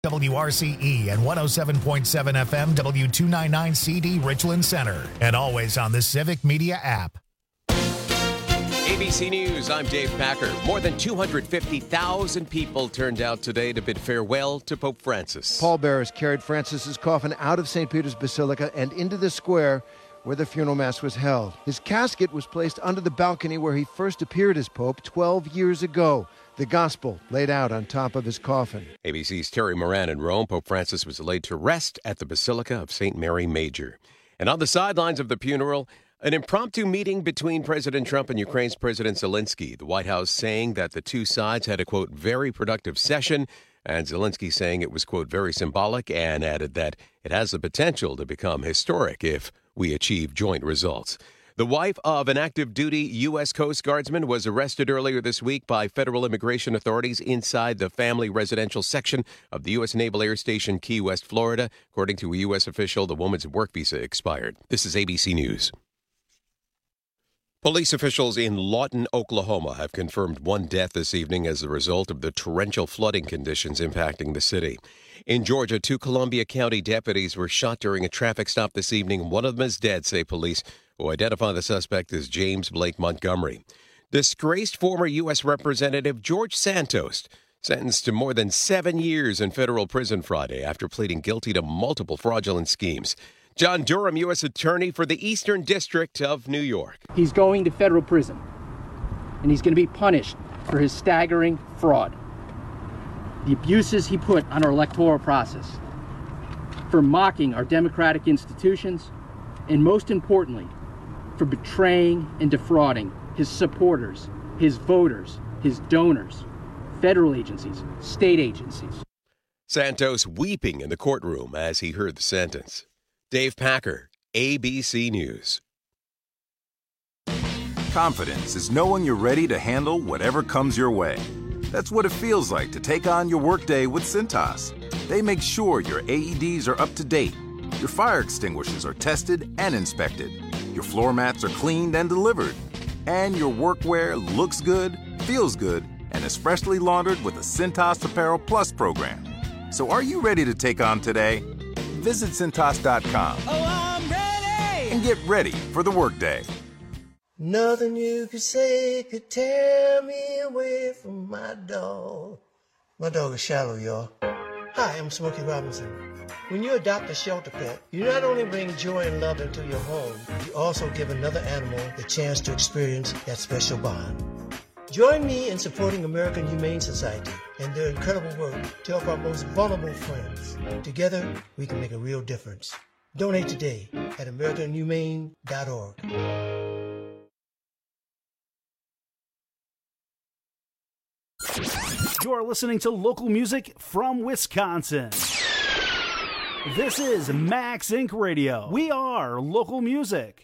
WRCE and 107.7 FM W299CD Richland Center. And always on the Civic Media app. ABC News, I'm Dave Packer. More than 250,000 people turned out today to bid farewell to Pope Francis. Pallbearers carried Francis's coffin out of St. Peter's Basilica and into the square where the funeral mass was held. His casket was placed under the balcony where he first appeared as Pope 12 years ago. The gospel laid out on top of his coffin. ABC's Terry Moran in Rome. Pope Francis was laid to rest at the Basilica of St. Mary Major. And on the sidelines of the funeral, an impromptu meeting between President Trump and Ukraine's President Zelensky. The White House saying that the two sides had a, quote, very productive session, and Zelensky saying it was, quote, very symbolic, and added that it has the potential to become historic if we achieve joint results. The wife of an active-duty U.S. Coast Guardsman was arrested earlier this week by federal immigration authorities inside the family residential section of the U.S. Naval Air Station Key West, Florida. According to a U.S. official, the woman's work visa expired. This is ABC News. Police officials in Lawton, Oklahoma, have confirmed one death this evening as a result of the torrential flooding conditions impacting the city. In Georgia, 2 Columbia County deputies were shot during a traffic stop this evening. One of them is dead, say police, who identify the suspect as James Blake Montgomery. Disgraced former U.S. Representative George Santos, sentenced to more than 7 years in federal prison Friday after pleading guilty to multiple fraudulent schemes. John Durham, U.S. Attorney for the Eastern District of New York. He's going to federal prison, and he's going to be punished for his staggering fraud, the abuses he put on our electoral process, for mocking our democratic institutions, and most importantly, for betraying and defrauding his supporters, his voters, his donors, federal agencies, state agencies. Santos weeping in the courtroom as he heard the sentence. Dave Packer, ABC News. Confidence is knowing you're ready to handle whatever comes your way. That's what it feels like to take on your workday with Cintas. They make sure your AEDs are up to date, your fire extinguishers are tested and inspected, your floor mats are cleaned and delivered, and your workwear looks good, feels good, and is freshly laundered with the Cintas Apparel Plus program. So are you ready to take on today? Visit Cintas.com and get ready for the workday. Nothing you could say could tear me away from my dog. My dog is Shallow, y'all. Hi, I'm Smokey Robinson. When you adopt a shelter pet, you not only bring joy and love into your home, you also give another animal the chance to experience that special bond. Join me in supporting American Humane Society and their incredible work to help our most vulnerable friends. Together, we can make a real difference. Donate today at AmericanHumane.org. You're listening to local music from Wisconsin. This is Max Inc. Radio. We are local music.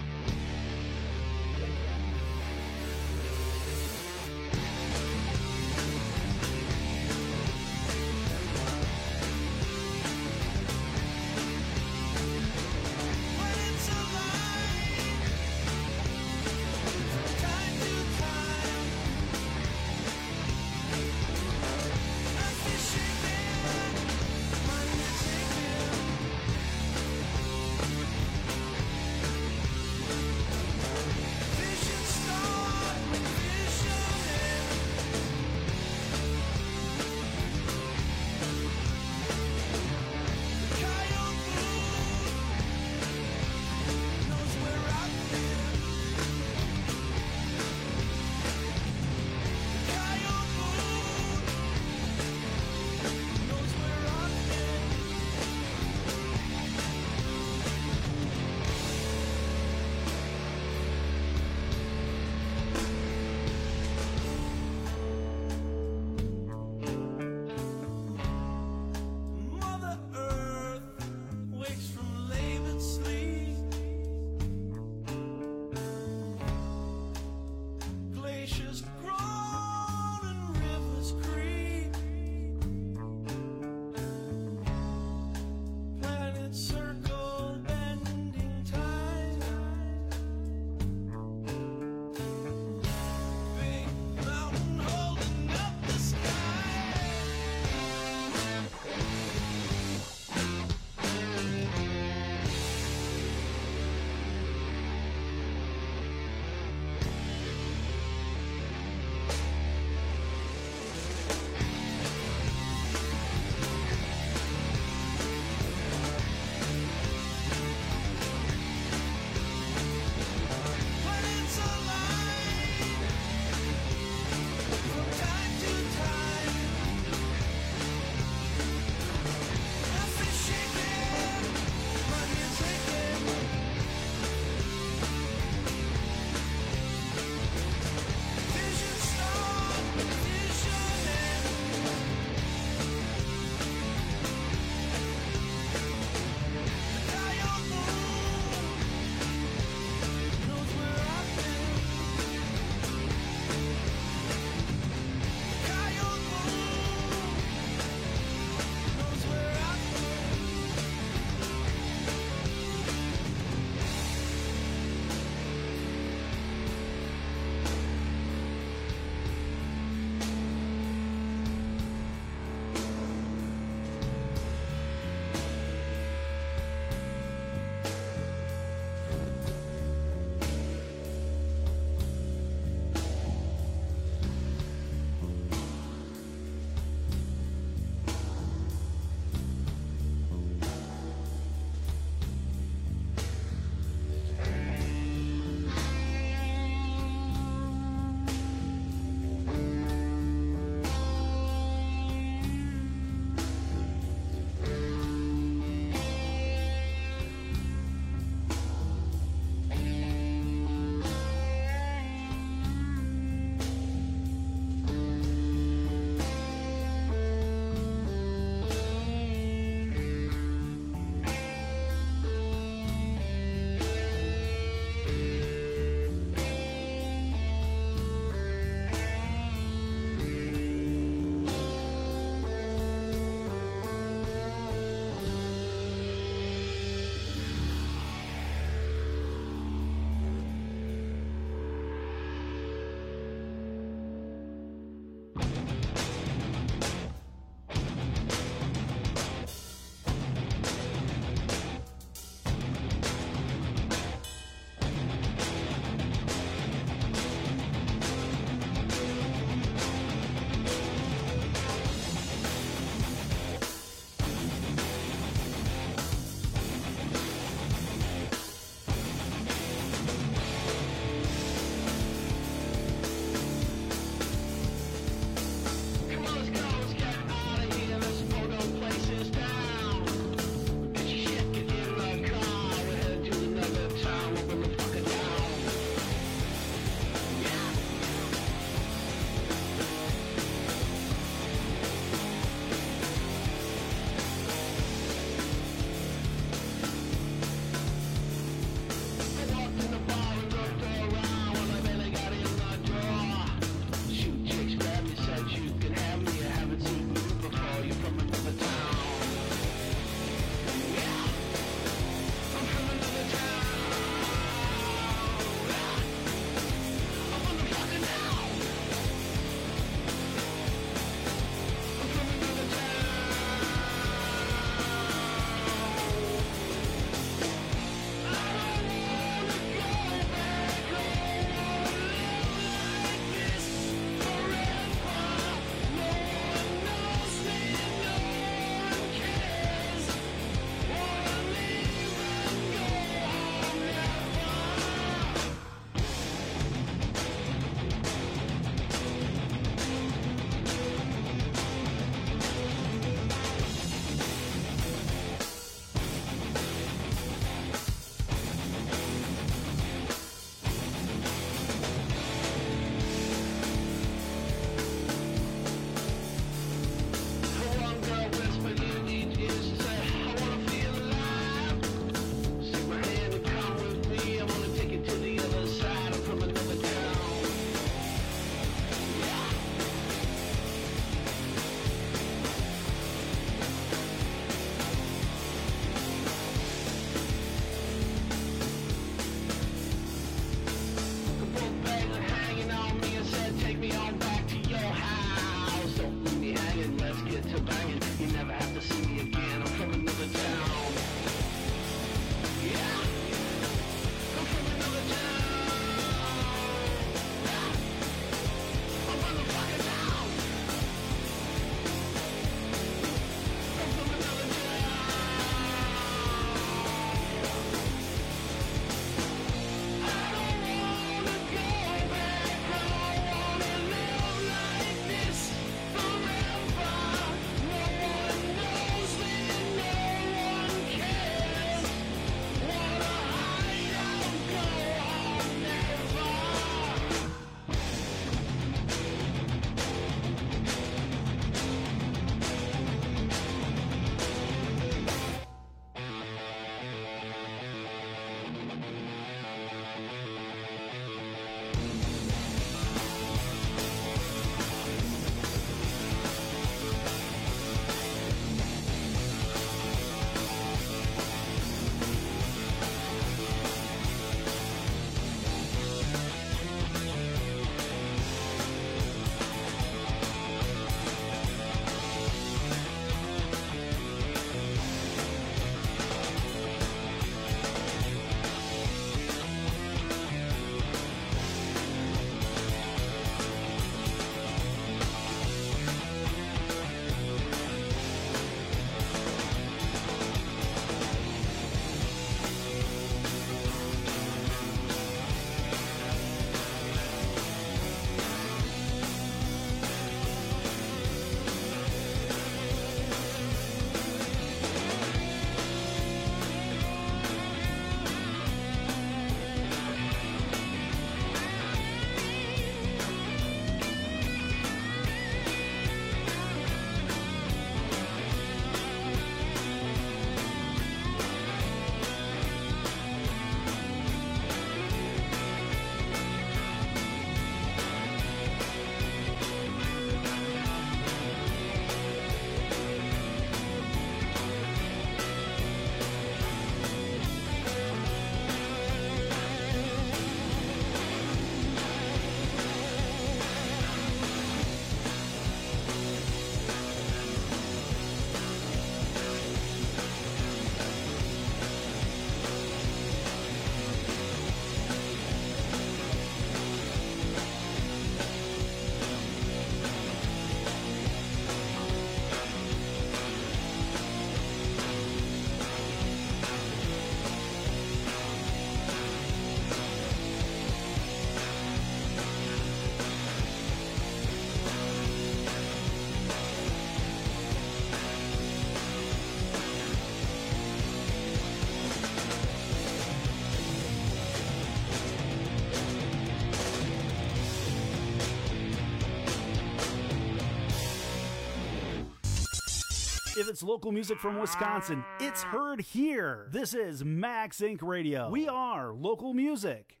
If it's local music from Wisconsin, it's heard here. This is Max Inc. Radio. We are local music.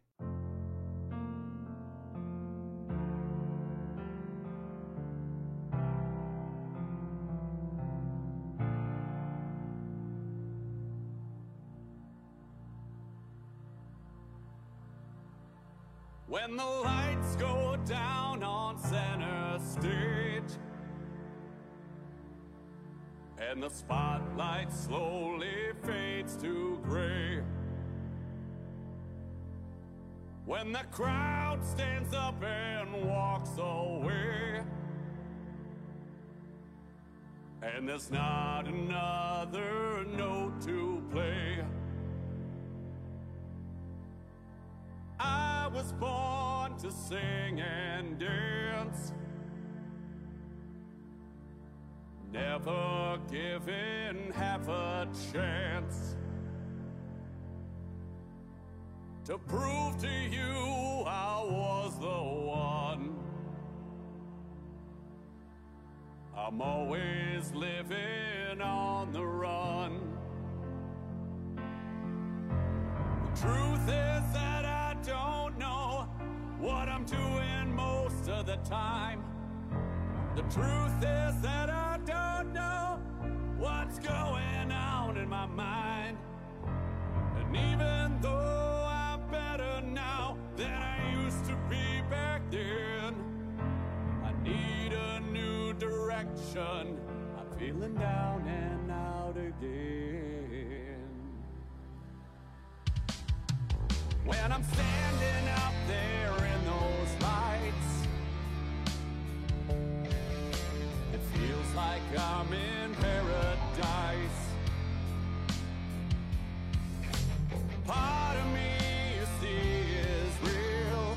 When the lights go down on center stage and the spotlight slowly fades to gray, when the crowd stands up and walks away, and there's not another note to play, I was born to sing and dance, never given half a chance to prove to you I was the one. I'm always living on the run. The truth is that I don't know what I'm doing most of the time. The truth is that I don't know what's going on in my mind. And even though I'm better now than I used to be back then, I need a new direction. I'm feeling down and out again. When I'm standing up there in those lights, it feels like I'm in paradise. Part of me, you see, is real.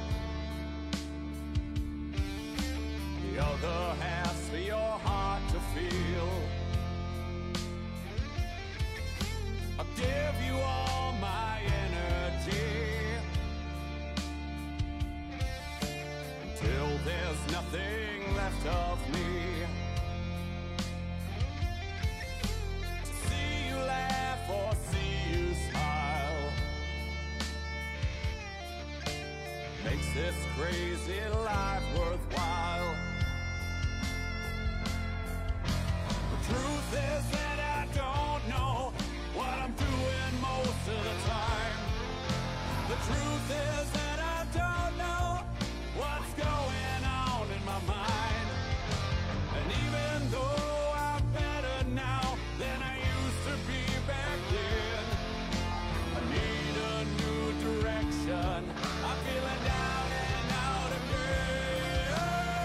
The other half's for your heart to feel. I'll give you all my energy till there's nothing left of me. To see you laugh or see you smile makes this crazy life worthwhile. The truth is that I don't know what I'm doing most of the time. The truth is that I don't know what's going on in my mind. And even though I'm better now than I used to be back then, I need a new direction. I'm feeling down and out again.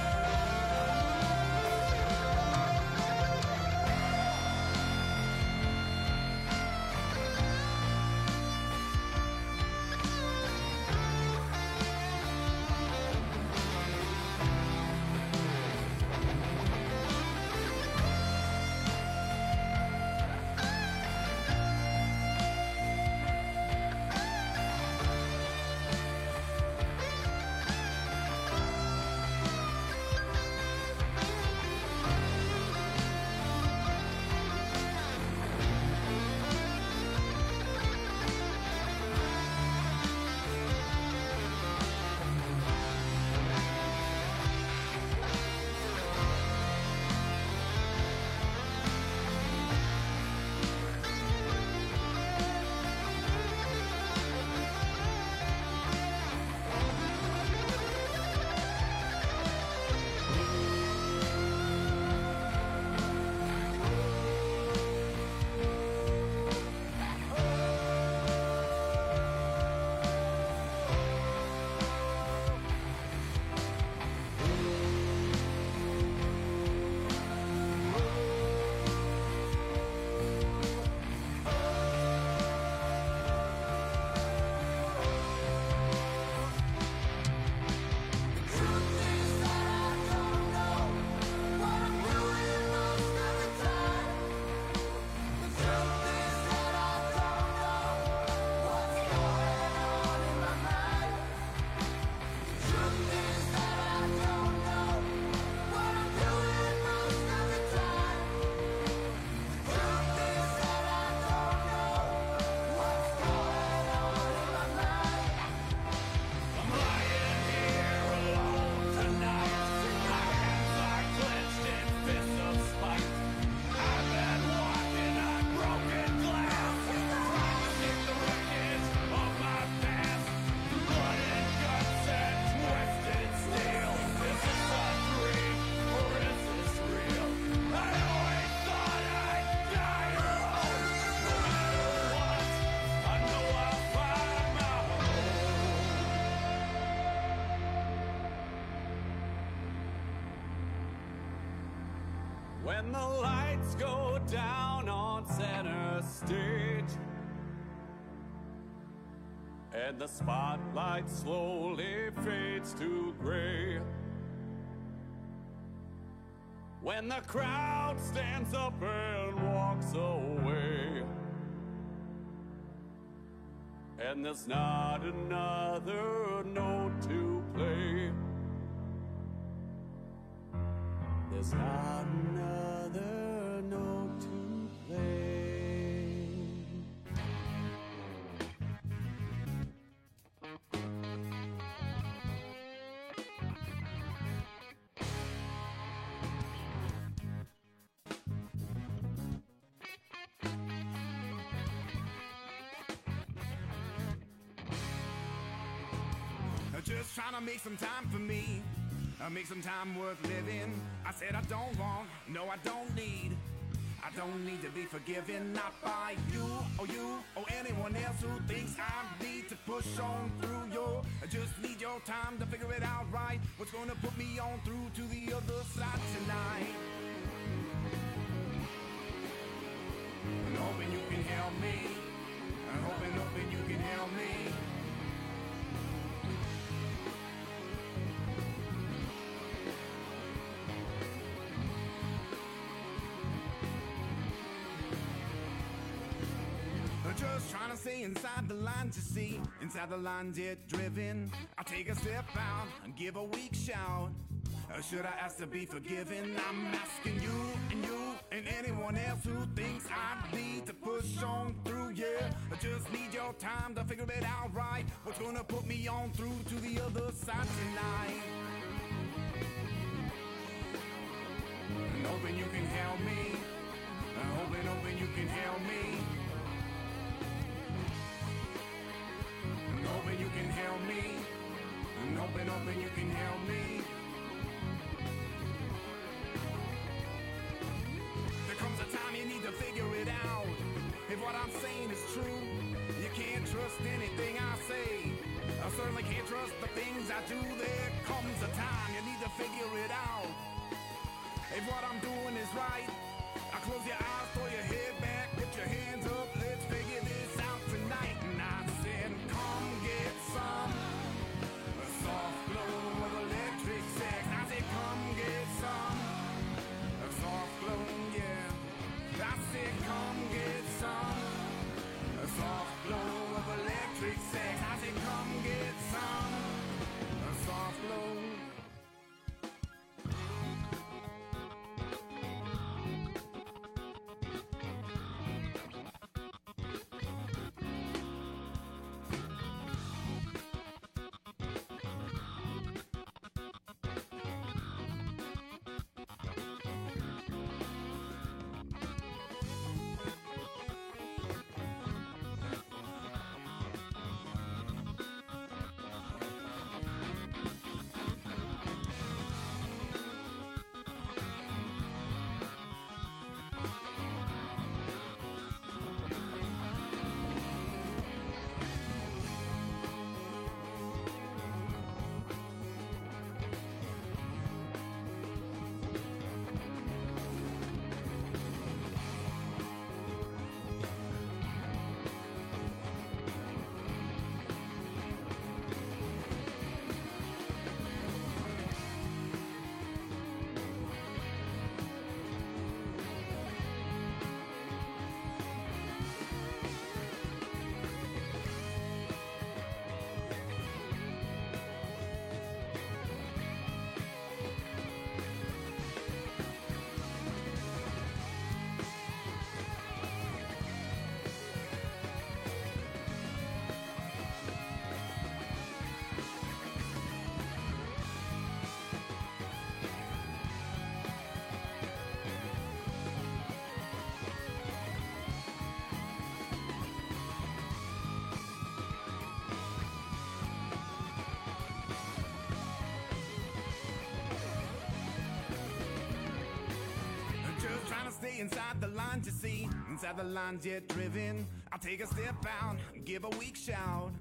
when the lights go down on center stage and the spotlight slowly fades to gray, when the crowd stands up and walks away, and there's not another note to play, there's not another note to play. Just trying to make some time for me, make some time worth living. I said I don't want, no I don't need, I don't need to be forgiven, not by you or anyone else who thinks I need to push on through your. I just need your time to figure it out right, what's gonna put me on through to the other side tonight. I'm hoping you can help me, I'm hoping you can help me. Just trying to stay inside the lines, you see, inside the lines yet driven. I take a step out and give a weak shout. Should I ask to be forgiven? I'm asking you and anyone else who thinks I need to push on through, yeah. I just need your time to figure it out right, what's gonna put me on through to the other side tonight. I'm hoping you can help me, I'm hoping you can help me. I'm hoping you can help me, I'm hoping you can help me. There comes a time you need to figure it out, if what I'm saying is true. You can't trust anything I say, I certainly can't trust the things I do. There comes a time you need to figure it out, if what I'm doing is right. I close your eyes, throw your head back, put your hands up, let's figure this out tonight. And I said, come get some soft glow of electric sex. I said, come get some soft glow, yeah. I said, come get some soft glow of electric sex. I said, come get some soft glow. Inside the lines, you see, inside the lines yet driven. I'll take a step out and give a weak shout.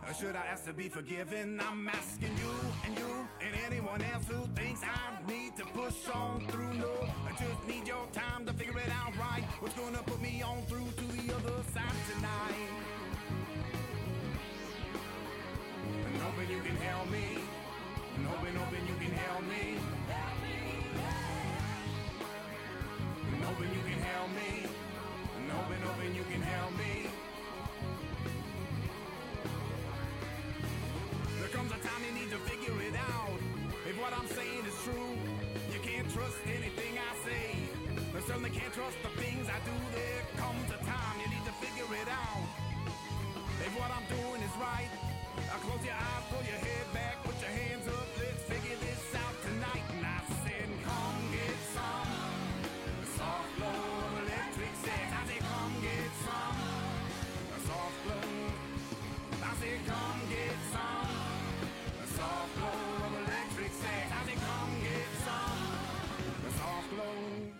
Should I ask to be forgiven? I'm asking you and anyone else who thinks I need to push on through. No, I just need your time to figure it out right. What's gonna put me on through to the other side tonight? And hoping you can help me. And hoping you can help me. And hoping you can help me. And hoping you can help me. There comes a time you need to figure it out. If what I'm saying is true, you can't trust anything I say. I certainly can't trust the things I do. There comes a time you need to figure it out. If what I'm doing is right, close your eyes, pull your head back, put your hands up, let's figure this out tonight. And I said, come get some soft glow of electric sex. I said, come get some soft glow. I said, come get some soft glow of electric sex. I said, come get some soft glow.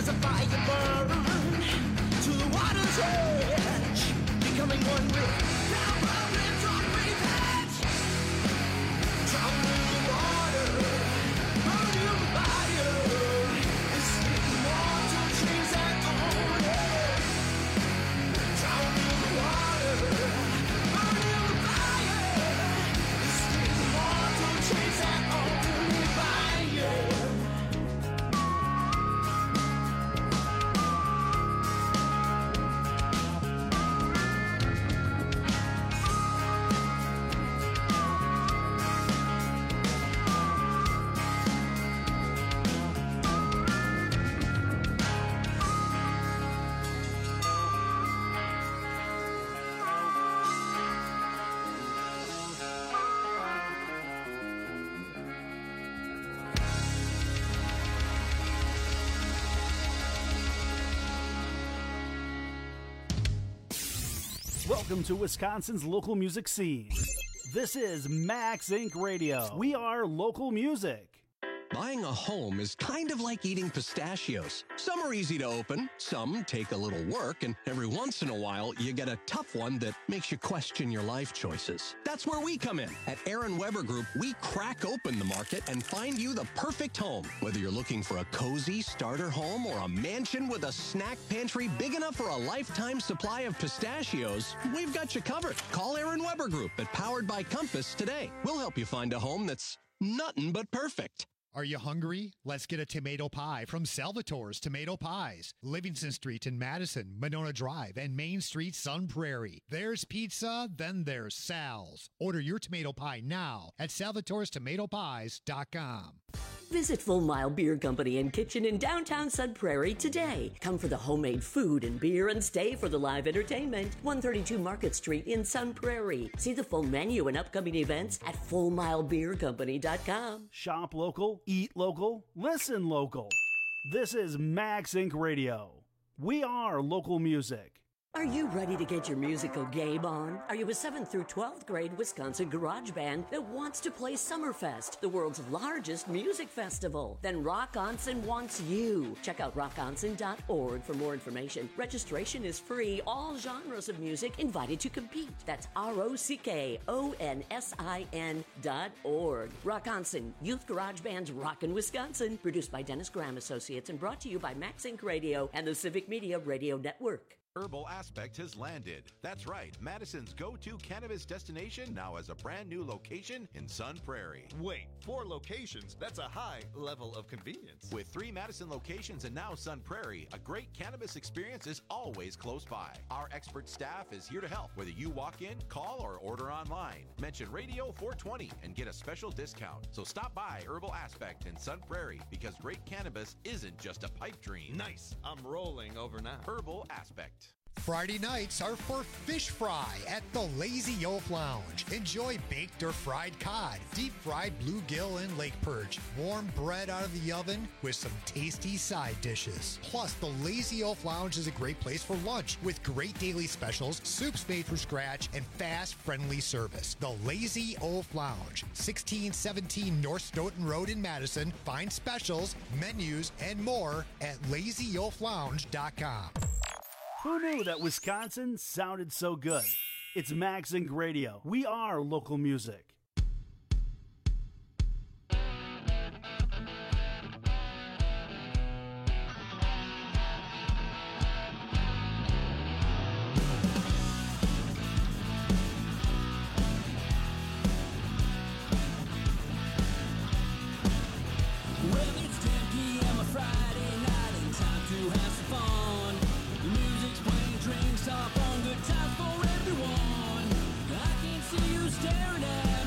as a fire burn to the water's edge, becoming one with down problems on revenge. Drown in the water, burn in the fire. Escape the water, chains that own it. Drown in the water, burn in the fire. Escape the water, chains that own the fire. Welcome to Wisconsin's local music scene. This is Max Inc. Radio. We are local music. Buying a home is kind of like eating pistachios. Some are easy to open, some take a little work, and every once in a while, you get a tough one that makes you question your life choices. That's where we come in. At Aaron Weber Group, we crack open the market and find you the perfect home. Whether you're looking for a cozy starter home or a mansion with a snack pantry big enough for a lifetime supply of pistachios, we've got you covered. Call Aaron Weber Group at Powered by Compass today. We'll help you find a home that's nothing but perfect. Are you hungry? Let's get a tomato pie from Salvatore's Tomato Pies. Livingston Street in Madison, Monona Drive, and Main Street, Sun Prairie. There's pizza, then there's Sal's. Order your tomato pie now at salvatorestomatopies.com. Visit Full Mile Beer Company and Kitchen in downtown Sun Prairie today. Come for the homemade food and beer and stay for the live entertainment. 132 Market Street in Sun Prairie. See the full menu and upcoming events at fullmilebeercompany.com. Shop local, eat local, listen local. This is Max Inc. Radio. We are local music. Are you ready to get your musical game on? Are you a 7th through 12th grade Wisconsin garage band that wants to play Summerfest, the world's largest music festival? Then Rock Onsen wants you. Check out rockonsen.org for more information. Registration is free. All genres of music invited to compete. That's ROCKONSIN.org. Rock Onsen, Youth Garage Band's Rockin' Wisconsin. Produced by Dennis Graham Associates and brought to you by Max Inc. Radio and the Civic Media Radio Network. Herbal Aspect has landed. That's right, Madison's go-to cannabis destination now has a brand new location in Sun Prairie. Wait, 4 locations? That's a high level of convenience. With 3 Madison locations and now Sun Prairie, a great cannabis experience is always close by. Our expert staff is here to help, whether you walk in, call, or order online. Mention Radio 420 and get a special discount. So stop by Herbal Aspect in Sun Prairie because great cannabis isn't just a pipe dream. Nice. I'm rolling over now. Herbal Aspect. Friday nights are for fish fry at the Lazy Oaf Lounge. Enjoy baked or fried cod, deep-fried bluegill and lake perch, warm bread out of the oven with some tasty side dishes. Plus, the Lazy Oaf Lounge is a great place for lunch with great daily specials, soups made from scratch, and fast, friendly service. The Lazy Oaf Lounge, 1617 North Stoughton Road in Madison. Find specials, menus, and more at lazyoaflounge.com. Who knew that Wisconsin sounded so good? It's Max Inc. Radio. We are local music. Well, it's 10 p.m. a Friday night and time to have some fun. The music's playing, drinks up on, good times for everyone. I can see you staring at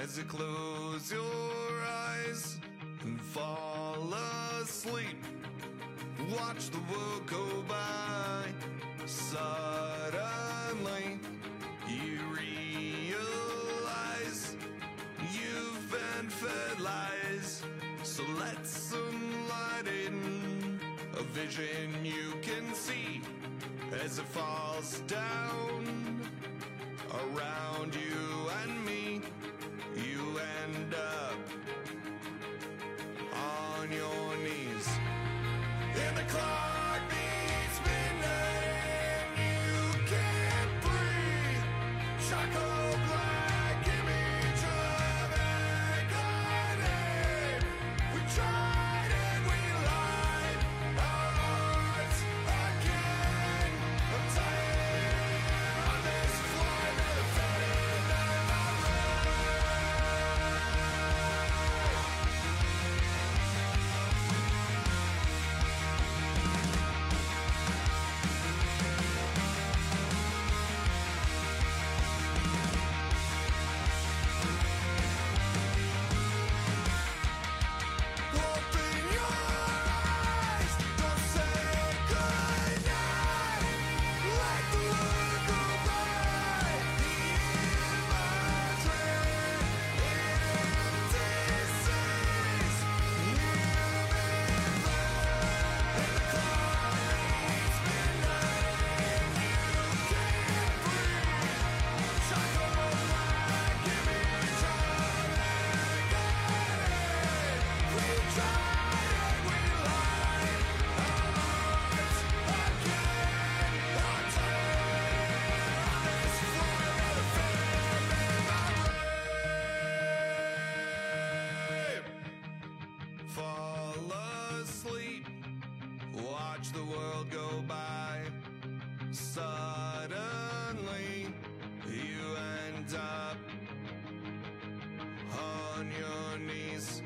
as you close your eyes and fall asleep. Watch the world go by. Suddenly, you realize you've been fed lies. So let some light in, a vision you can see as it falls down around you and me. You end up on your knees. And the clock beats midnight and you can't breathe. Charcoal black image of agony. We tried and we lied our hearts again. I'm tired on this flight of the faded fall asleep. Watch the world go by. Suddenly, you end up on your knees.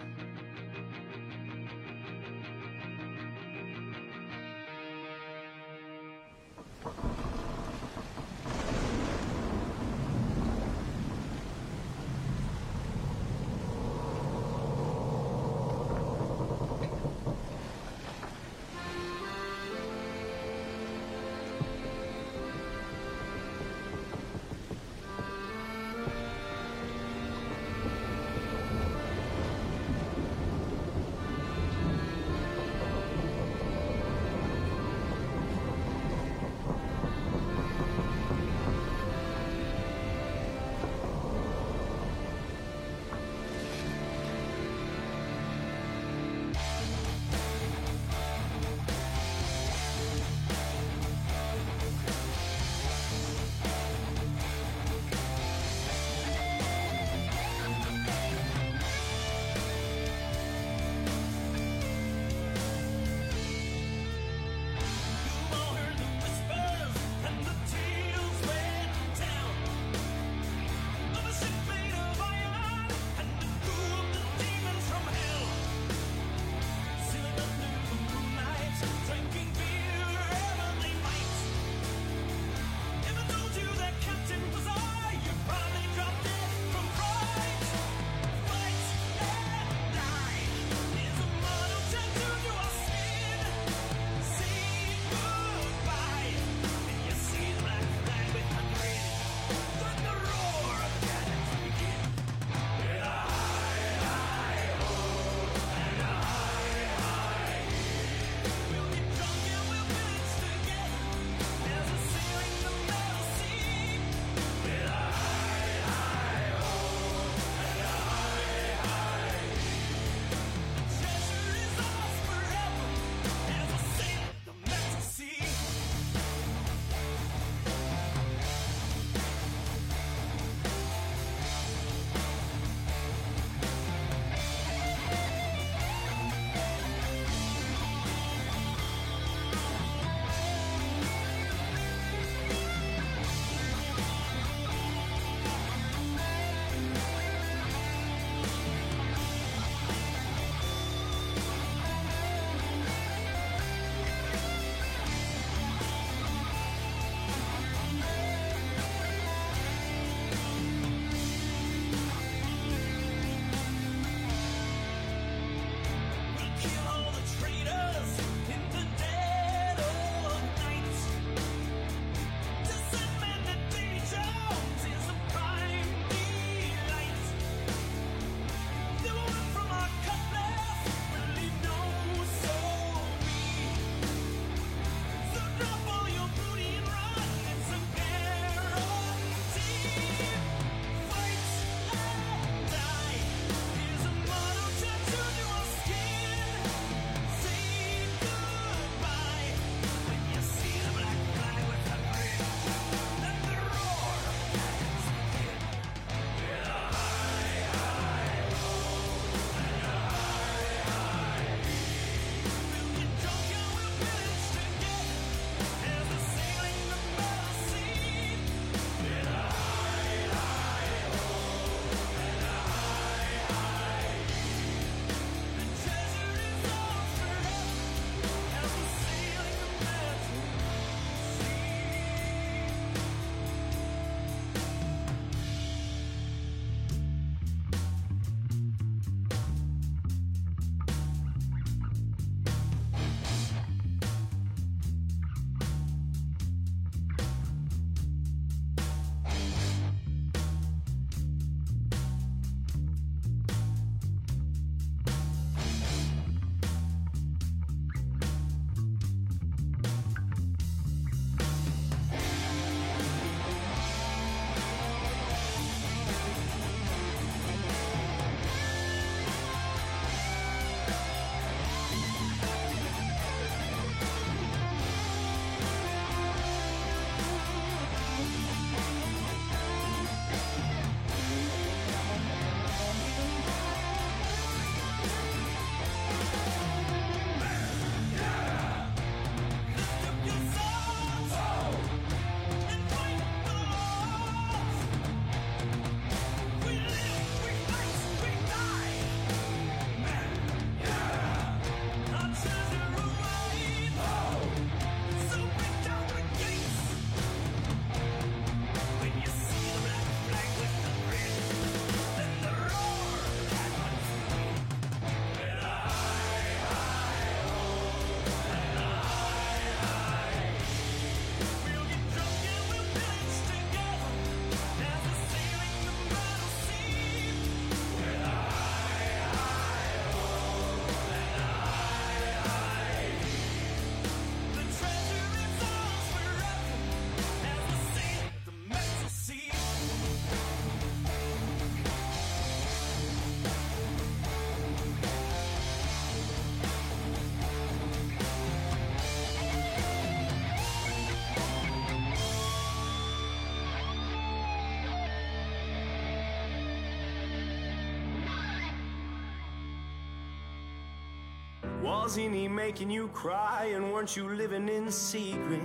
Wasn't he making you cry, and weren't you living in secret?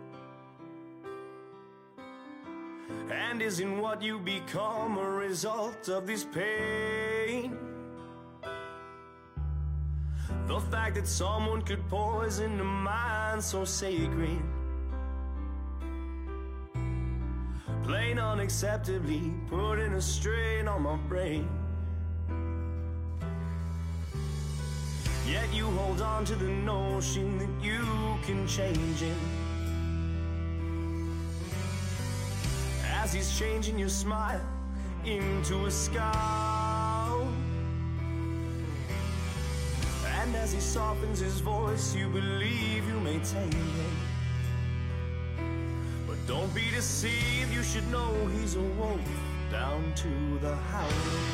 And isn't what you become a result of this pain? The fact that someone could poison a mind so sacred, plain unacceptably putting a strain on my brain. Yet you hold on to the notion that you can change him, as he's changing your smile into a scowl. And as he softens his voice, you believe you may tame him. But don't be deceived, you should know he's a wolf down to the howling.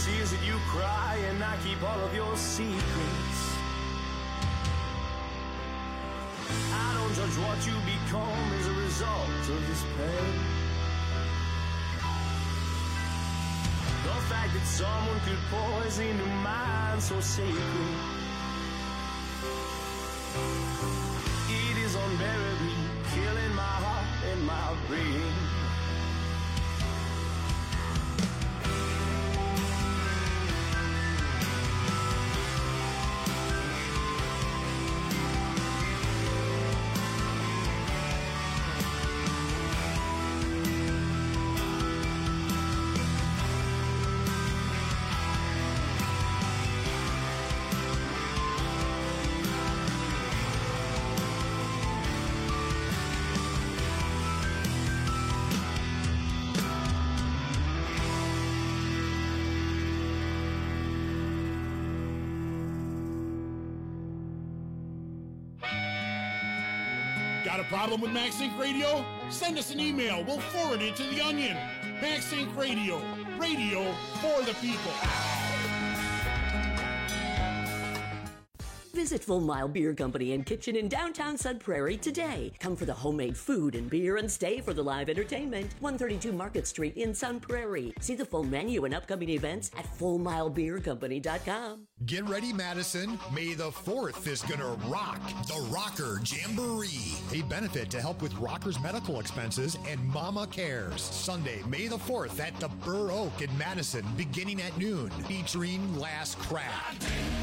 tears that you cry, and I keep all of your secrets. I don't judge what you become as a result of this pain. The fact that someone could poison your mind so sacred, it is unbearably killing my heart and my brain. Got a problem with MaxInc Radio? Send us an email. We'll forward it to The Onion. MaxInc Radio. Radio for the people. Visit Full Mile Beer Company and Kitchen in downtown Sun Prairie today. Come for the homemade food and beer and stay for the live entertainment. 132 Market Street in Sun Prairie. See the full menu and upcoming events at FullMileBeerCompany.com. Get ready, Madison. May the 4th is gonna rock the Rocker Jamboree, a benefit to help with rockers' medical expenses and Mama Cares. Sunday, May the 4th at the Burr Oak in Madison, beginning at noon, featuring Last Craft,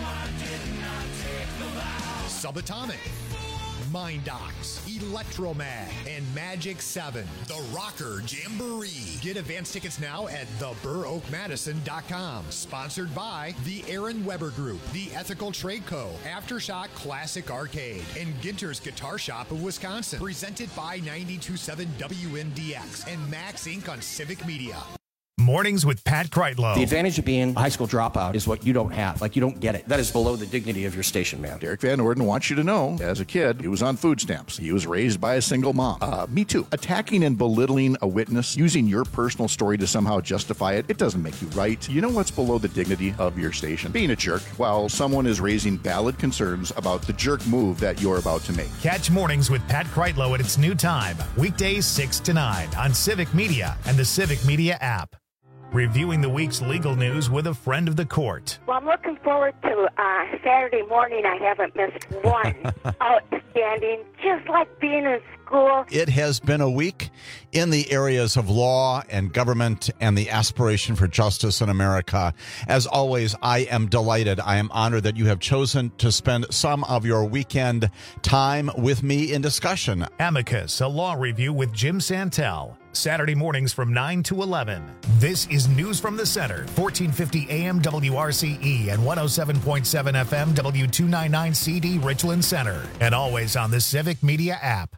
Subatomic, Mindox, Electromag, and Magic 7. The Rocker Jamboree. Get advance tickets now at theburroakmadison.com. Sponsored by the Aaron Weber Group, the Ethical Trade Co., Aftershock Classic Arcade, and Ginter's Guitar Shop of Wisconsin. Presented by 92.7 WNDX and Max Inc. on Civic Media. Mornings with Pat Kreitlow. The advantage of being a high school dropout is what you don't have. Like, you don't get it. That is below the dignity of your station, man. Derek Van Orden wants you to know, as a kid, he was on food stamps. He was raised by a single mom. Me too. Attacking and belittling a witness, using your personal story to somehow justify it, it doesn't make you right. You know what's below the dignity of your station? Being a jerk while someone is raising valid concerns about the jerk move that you're about to make. Catch Mornings with Pat Kreitlow at its new time, weekdays 6 to 9 on Civic Media and the Civic Media app. Reviewing the week's legal news with a friend of the court. Well, I'm looking forward to Saturday morning. I haven't missed one. Outstanding, just like being in school. It has been a week in the areas of law and government and the aspiration for justice in America. As always, I am delighted. I am honored that you have chosen to spend some of your weekend time with me in discussion. Amicus, a law review with Jim Santel. Saturday mornings from 9 to 11. This is News from the Center, 1450 AM WRCE and 107.7 FM W299CD Richland Center. And always on the Civic Media app.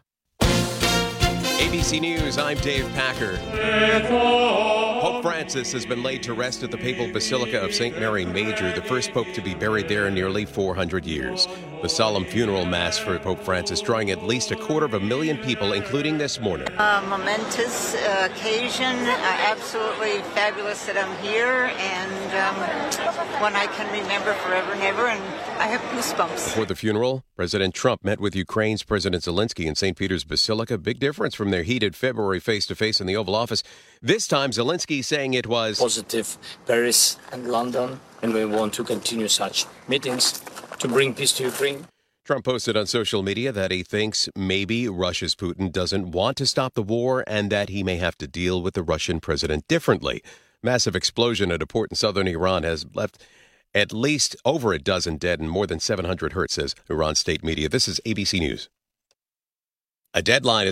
ABC News, I'm Dave Packer. Pope Francis has been laid to rest at the Papal Basilica of St. Mary Major, the first pope to be buried there in nearly 400 years. The solemn funeral mass for Pope Francis drawing at least 250,000 people, including this morning. A momentous occasion, absolutely fabulous that I'm here, and one I can remember forever and ever, and I have goosebumps. Before the funeral, President Trump met with Ukraine's President Zelensky in St. Peter's Basilica. Big difference from their heated February face-to-face in the Oval Office. This time, Zelensky saying it was positive, Paris and London, and we want to continue such meetings to bring peace to Ukraine. Trump posted on social media that he thinks maybe Russia's Putin doesn't want to stop the war and that he may have to deal with the Russian president differently. Massive explosion at a port in southern Iran has left at least over a dozen dead and more than 700 hurt, says Iran state media. This is ABC News. A deadline is